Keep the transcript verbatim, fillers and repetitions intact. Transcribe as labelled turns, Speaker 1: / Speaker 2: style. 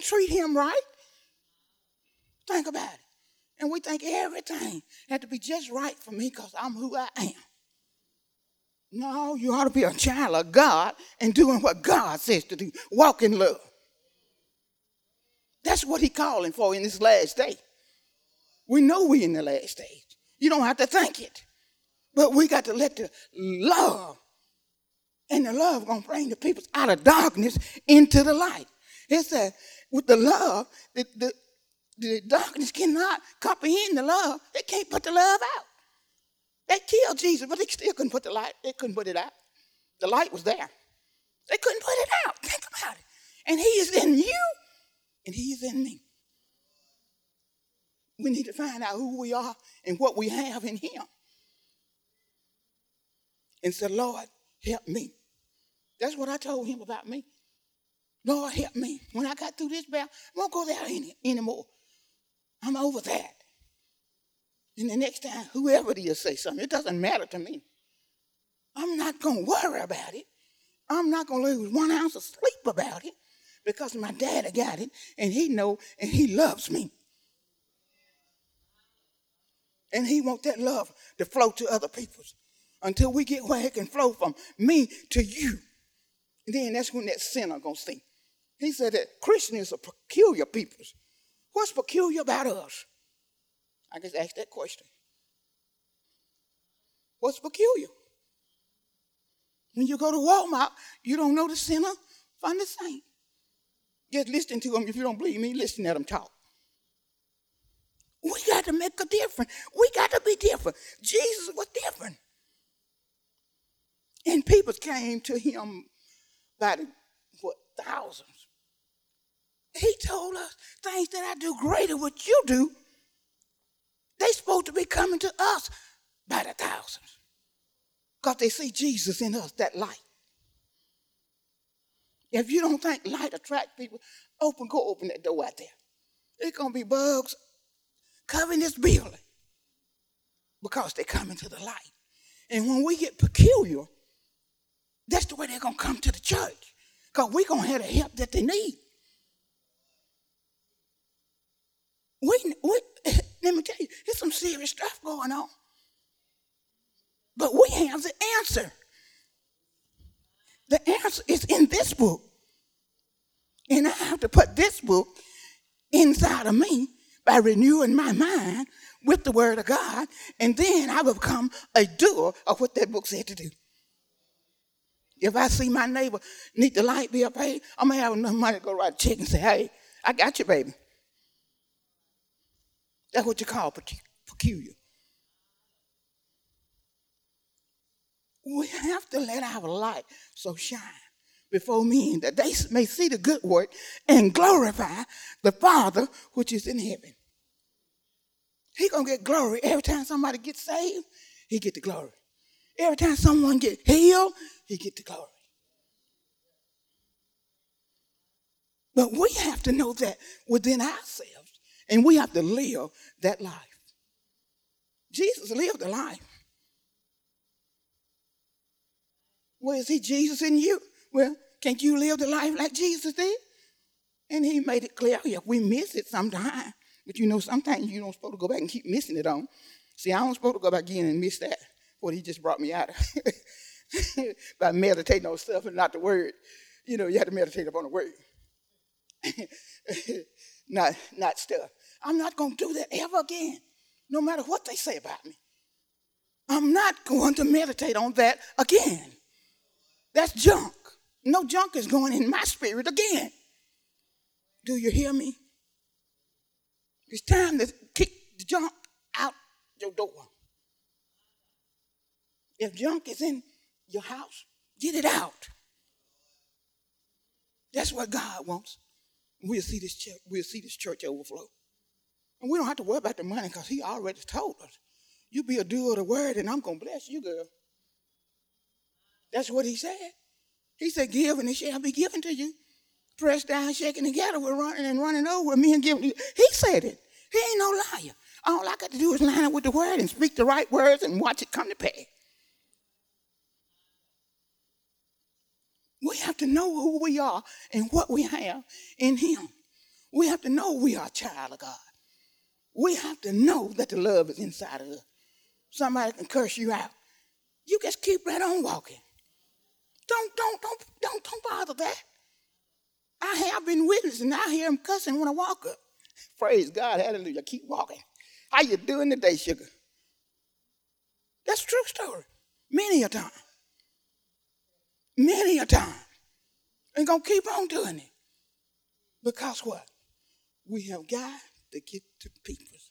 Speaker 1: didn't treat him right. Think about it. And we think everything had to be just right for me because I'm who I am. No, you ought to be a child of God and doing what God says to do. Walk in love. That's what he's calling for in this last day. We know we're in the last stage. You don't have to think it. But we got to let the love, and the love going to bring the people out of darkness into the light. It said, with the love, the, the, the darkness cannot comprehend the love. They can't put the love out. They killed Jesus, but they still couldn't put the light. They couldn't put it out. The light was there. They couldn't put it out. Think about it. And he is in you, and he is in me. We need to find out who we are and what we have in him. And say, Lord, help me. That's what I told him about me. Lord, help me. When I got through this battle, I won't go there any, anymore. I'm over that. And the next time, whoever it is say something, it doesn't matter to me. I'm not going to worry about it. I'm not going to lose one ounce of sleep about it because my daddy got it, and he know, and he loves me. And he wants that love to flow to other people until we get where it can flow from me to you. And then that's when that sinner going to see. He said that Christians are peculiar people. What's peculiar about us? I just asked that question. What's peculiar? When you go to Walmart, you don't know the sinner from the saint. Just listen to them. If you don't believe me, listen to them talk. We got to make a difference. We got to be different. Jesus was different. And people came to him by the, what, thousands. He told us things that I do greater what you do. They supposed to be coming to us by the thousands. Because they see Jesus in us, that light. If you don't think light attracts people, open, go open that door out there. There's going to be bugs covering this building because they're coming to the light. And when we get peculiar, that's the way they're going to come to the church because we're going to have the help that they need. We, we, let me tell you, there's some serious stuff going on. But we have the answer. The answer is in this book. And I have to put this book inside of me by renewing my mind with the word of God. And then I will become a doer of what that book said to do. If I see my neighbor need the light bill paid, I'm going to have enough money to go write a check and say, hey, I got you, baby. That's what you call peculiar. We have to let our light so shine before men that they may see the good work and glorify the Father which is in heaven. He's going to get glory every time somebody gets saved. He get the glory. Every time someone get healed, he get the glory. But we have to know that within ourselves, and we have to live that life. Jesus lived a life. Well, is he Jesus in you? Well, can't you live the life like Jesus did? And he made it clear, yeah, we miss it sometimes. But you know, sometimes you don't supposed to go back and keep missing it on. See, I don't supposed to go back in and miss that, what he just brought me out of. By meditating on stuff and not the word. You know, you have to meditate upon the word. not, not stuff. I'm not going to do that ever again, no matter what they say about me. I'm not going to meditate on that again. That's junk. No junk is going in my spirit again. Do you hear me? It's time to kick the junk out your door. If junk is in your house, get it out. That's what God wants. We'll see this church, we'll see this church overflow. And we don't have to worry about the money because he already told us. You be a doer of the word and I'm going to bless you, girl. That's what he said. He said, give and it shall be given to you. Pressed down, shaking together, we're running and running over me and giving you. He said it. He ain't no liar. All I got to do is line up with the word and speak the right words and watch it come to pass. We have to know who we are and what we have in him. We have to know we are a child of God. We have to know that the love is inside of us. Somebody can curse you out. You just keep right on walking. Don't, don't, don't, don't, don't bother that. I have been witnessing. I hear him cussing when I walk up. Praise God, hallelujah. Keep walking. How you doing today, sugar? That's a true story. Many a time. Many a time. And gonna keep on doing it. Because what? We have got to get to people